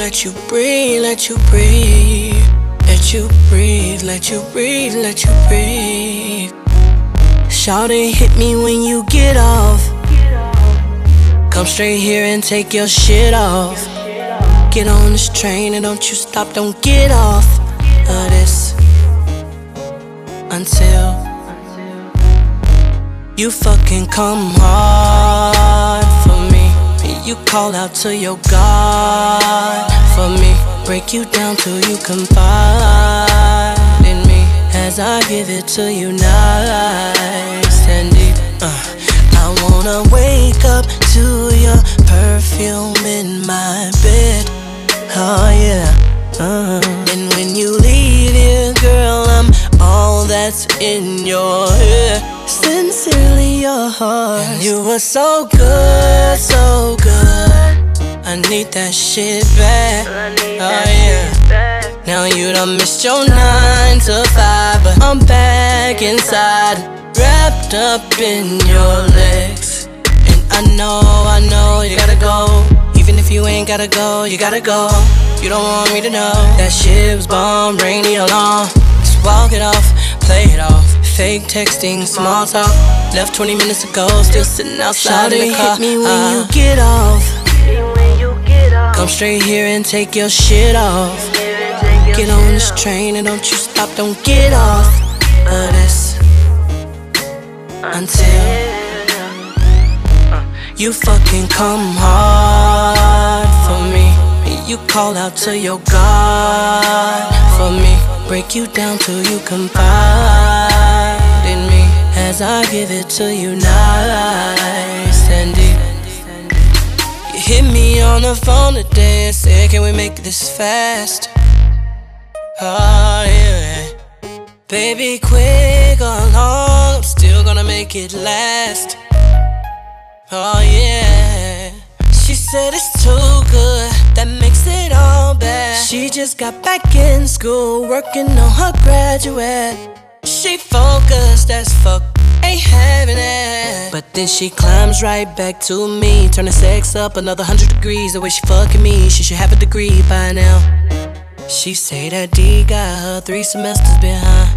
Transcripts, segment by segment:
let you breathe, let you breathe. Let you breathe, let you breathe, let you breathe. Shawty, hit me when you get off. Come straight here and take your shit off. Get on this train and don't you stop, don't get off of this until you fucking come hard for me. You call out to your God for me. Break you down till you confide in me as I give it to you nice and deep. I wanna wake up to your perfume in my bed. Oh yeah. And when you leave here, girl, I'm all that's in your head. Sincerely, your heart. And you were so good, so good. I need that shit back. Oh yeah. Now you done missed your 9 to 5, but I'm back inside, wrapped up in your legs. And I know you gotta go. Even if you ain't gotta go, you gotta go. You don't want me to know that shit was bomb, rainy along. Just walk it off, play it off. Fake texting, small talk. Left 20 minutes ago, still sitting outside in the car. Hit me when you get off. Come straight here and take your shit off. Get on this train and don't you stop, don't get off of this until you fucking come hard for me. You call out to your God for me. Break you down till you confide in me as I give it to you nice and deep. You hit me on the phone today and said, can we make this fast? Oh yeah. Baby, quick or long, I'm still gonna make it last. Oh yeah. She said it's too good, that makes it all bad. She just got back in school, working on her graduate. She focused as fuck, ain't having it. But then she climbs right back to me, turn the sex up another 100 degrees. The way she fucking me, she should have a degree by now. She say that D got her 3 semesters behind.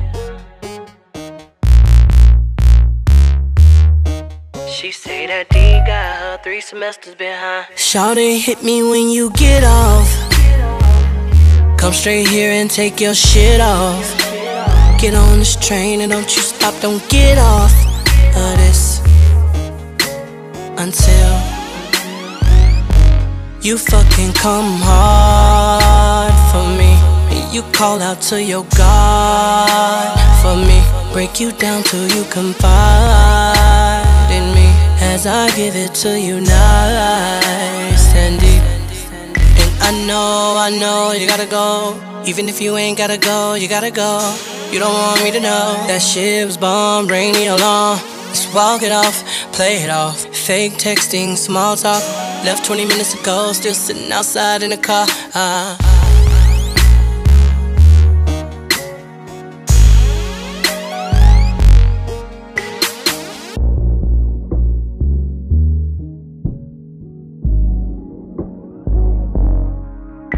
She say that D got her 3 semesters behind. Shawty, hit me when you get off. Come straight here and take your shit off. Get on this train and don't you stop, don't get off of this until you fucking come hard for me. You call out to your God for me. Break you down till you confide in me as I give it to you nice and deep. And I know you gotta go. Even if you ain't gotta go, you gotta go. You don't want me to know that shit was bomb, rainy along. Just walk it off, play it off. Fake texting, small talk. Left 20 minutes ago, still sitting outside in the car.